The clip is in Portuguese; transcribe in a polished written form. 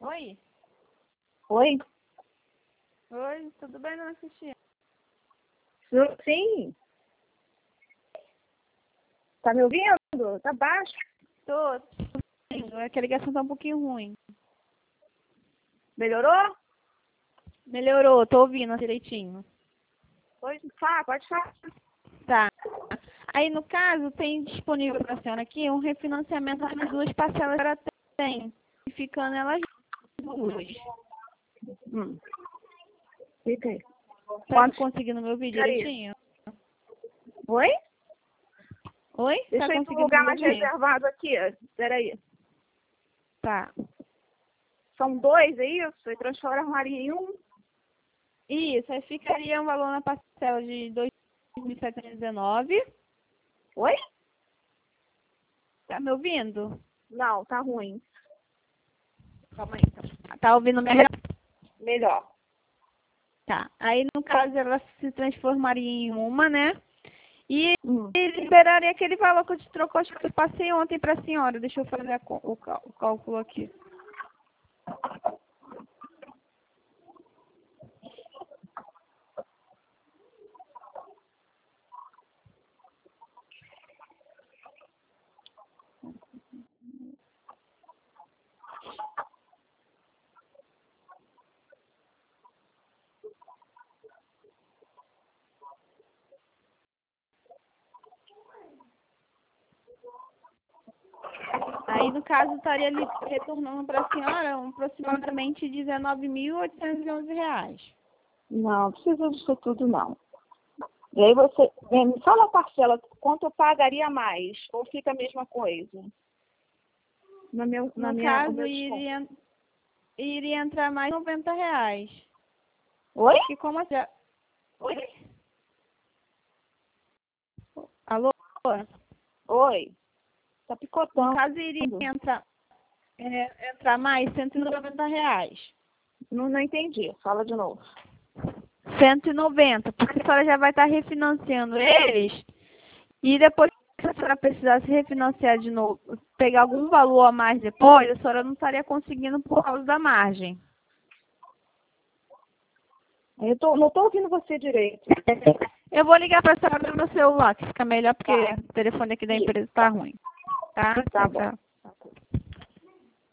Oi? Oi? Oi, tudo bem, dona Cristina? Sim. Tá me ouvindo? Tá baixo. Tô. É que a ligação tá um pouquinho ruim. Melhorou? Melhorou, tô ouvindo direitinho. Pode falar. Tá. Aí, no caso, tem disponível para a senhora aqui um refinanciamento das duas parcelas que ela tem, ficando elas duas. Fica aí. Tá conseguindo me ouvir Peraí. direitinho? Oi? Oi? Deixa Tá eu ir pro conseguindo lugar me mais ouvir? reservado aqui. Peraí. Tá. São dois, é isso? E transformaria em um? Isso, aí ficaria um valor na parcela de 2.719. Oi? Tá me ouvindo? Não, tá ruim. Calma aí, então. Tá ouvindo melhor? Melhor. Tá. Aí, no caso, ela se transformaria em uma, né? E liberaria aquele valor que eu te trocou, acho que eu passei ontem para a senhora. Deixa eu fazer o cálculo aqui. Aí, no caso, estaria ali retornando para a senhora aproximadamente R$19.811. Não precisa disso tudo, não. E aí você me fala a parcela, quanto eu pagaria mais? Ou fica a mesma coisa? No caso, iria entrar mais R$90. Oi? E como assim? Oi? Alô? Oi? Tá picotando. No caso, iria entrar mais R$190. Não entendi. Fala de novo. 190, porque a senhora já vai estar refinanciando eles e depois que a senhora precisar se refinanciar de novo, pegar algum valor a mais depois, a senhora não estaria conseguindo por causa da margem. Não tô ouvindo você direito. Eu vou ligar para a senhora no meu celular, que fica melhor, porque o telefone aqui da empresa está ruim. Tá? Tá bom. Tchau.